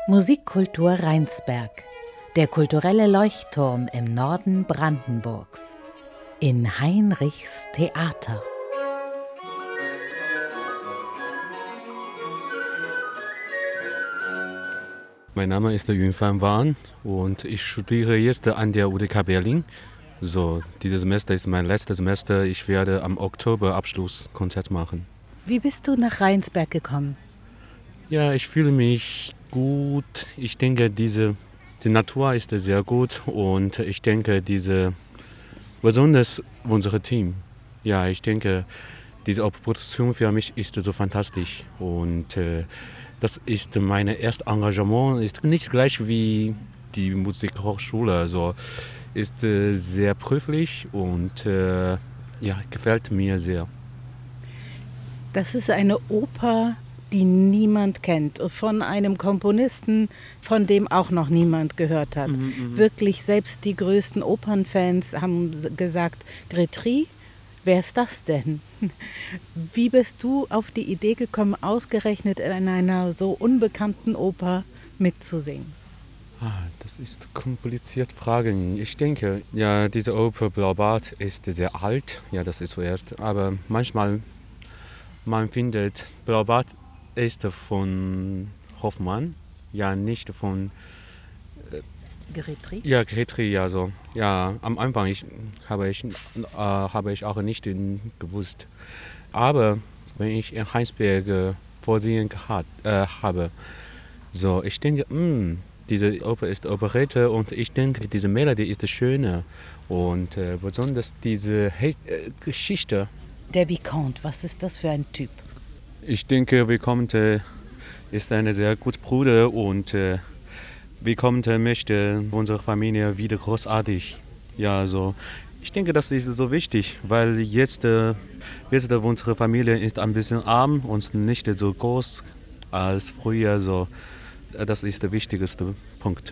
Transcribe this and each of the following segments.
Musikkultur Rheinsberg, der kulturelle Leuchtturm im Norden Brandenburgs. In Heinrichs Theater. Mein Name ist Yunfan Wang und ich studiere jetzt an der UDK Berlin. Dieses Semester ist mein letztes Semester. Ich werde am Oktober Abschlusskonzert machen. Wie bist du nach Rheinsberg gekommen? Ja, ich fühle mich gut. Ich denke, die Natur ist sehr gut und ich denke, besonders unser Team. Ja, ich denke, diese Produktion für mich ist so fantastisch und das ist mein erstes Engagement, ist nicht gleich wie die Musikhochschule, also ist sehr prüflich und gefällt mir sehr. Das ist eine Oper, die niemand kennt, von einem Komponisten, von dem auch noch niemand gehört hat. Wirklich, selbst die größten Opernfans haben gesagt, Grétry, wer ist das denn? Wie bist du auf die Idee gekommen, ausgerechnet in einer so unbekannten Oper mitzusingen? Das ist kompliziert Fragen. Ich denke, ja, diese Oper Blaubart ist sehr alt, ja, das ist zuerst, aber manchmal man findet, Blaubart ist von Hoffmann, ja, nicht von Grétry? Ja, Grétry, ja, so. Ja, am Anfang habe ich auch nicht gewusst. Aber wenn ich in Rheinsberg vorsehen habe, so, ich denke, diese Oper ist Operette und ich denke, diese Melodie ist schöner und besonders diese Geschichte. Der Vicomte, was ist das für ein Typ? Ich denke, Vicomte ist ein sehr guter Bruder und Vicomte möchte unsere Familie wieder großartig. Ja, so. Ich denke, das ist so wichtig, weil jetzt unsere Familie ist ein bisschen arm und nicht so groß als früher. So. Das ist der wichtigste Punkt.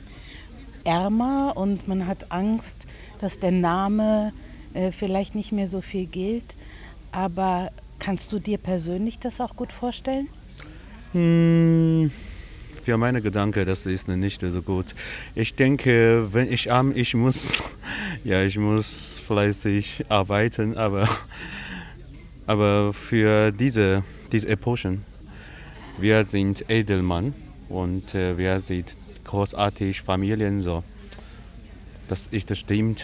Ärmer und man hat Angst, dass der Name vielleicht nicht mehr so viel gilt. Aber kannst du dir persönlich das auch gut vorstellen? Für meine Gedanken, das ist nicht so gut. Ich denke, wenn ich arm, ich muss fleißig arbeiten, aber für diese Epochen, wir sind Edelmann und wir sind großartig Familien so. Das stimmt,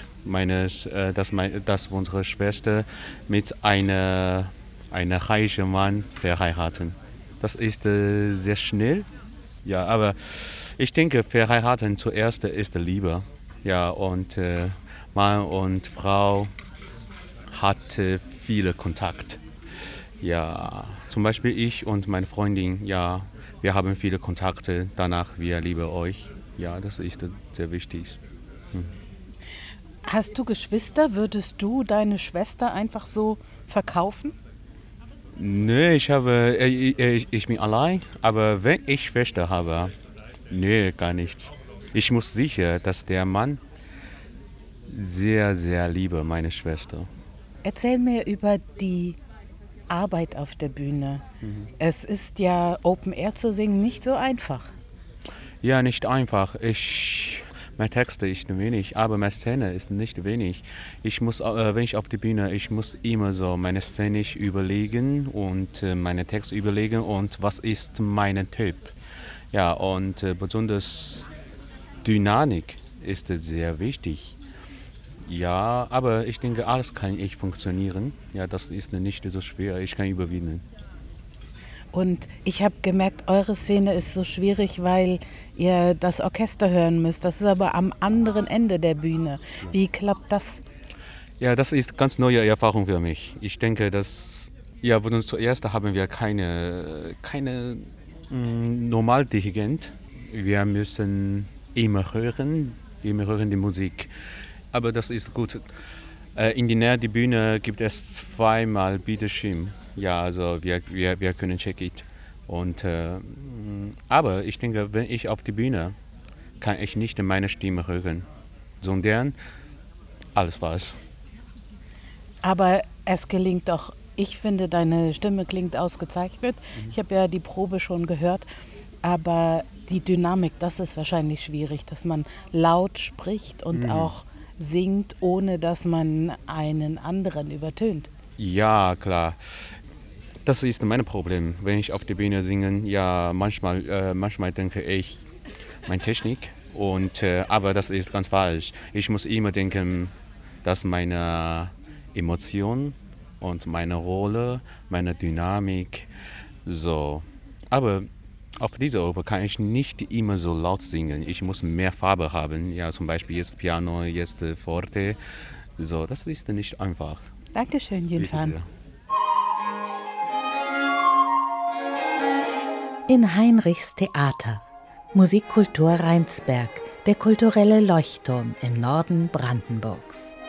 dass unsere Schwester mit einer reichen Mann verheiraten. Das ist sehr schnell. Ja, aber ich denke, verheiraten zuerst ist Liebe. Ja, und Mann und Frau hat viele Kontakt. Ja, zum Beispiel ich und meine Freundin, ja, wir haben viele Kontakte. Danach, wir lieben euch. Ja, das ist sehr wichtig. Hast du Geschwister? Würdest du deine Schwester einfach so verkaufen? Nee, ich bin allein, aber wenn ich Schwester habe, nee, gar nichts. Ich muss sicher, dass der Mann sehr, sehr liebe meine Schwester. Erzähl mir über die Arbeit auf der Bühne. Es ist ja Open Air zu singen nicht so einfach. Ja, nicht einfach. Mein Text ist wenig, aber meine Szene ist nicht wenig. Ich muss, wenn ich auf die Bühne, ich muss immer so meine Szene überlegen und meine Text überlegen und was ist mein Typ. Ja, und besonders Dynamik ist sehr wichtig. Ja, aber ich denke, alles kann ich funktionieren. Ja, das ist nicht so schwer. Ich kann überwinden. Und ich habe gemerkt, eure Szene ist so schwierig, weil ihr das Orchester hören müsst. Das ist aber am anderen Ende der Bühne. Wie klappt das? Ja, das ist ganz neue Erfahrung für mich. Ich denke, zuerst haben wir keine Normaldirigent. Wir müssen immer hören die Musik. Aber das ist gut. In der Nähe der Bühne gibt es zweimal Bildschirm. Ja, also wir können check it. Aber ich denke, wenn ich auf die Bühne, kann ich nicht meine Stimme hören, sondern alles falsch. Aber es gelingt doch. Ich finde, deine Stimme klingt ausgezeichnet. Ich habe ja die Probe schon gehört. Aber die Dynamik, das ist wahrscheinlich schwierig, dass man laut spricht und auch singt, ohne dass man einen anderen übertönt. Ja, klar. Das ist mein Problem, wenn ich auf der Bühne singe. Ja, manchmal denke ich, meine Technik. Aber das ist ganz falsch. Ich muss immer denken, dass meine Emotion und meine Rolle, meine Dynamik, so. Aber auf dieser Oper kann ich nicht immer so laut singen. Ich muss mehr Farbe haben. Ja, zum Beispiel jetzt Piano, jetzt Forte. So, das ist nicht einfach. Dankeschön, Yunfan. Bitte. In Heinrichs Theater. Musikkultur Rheinsberg, der kulturelle Leuchtturm im Norden Brandenburgs.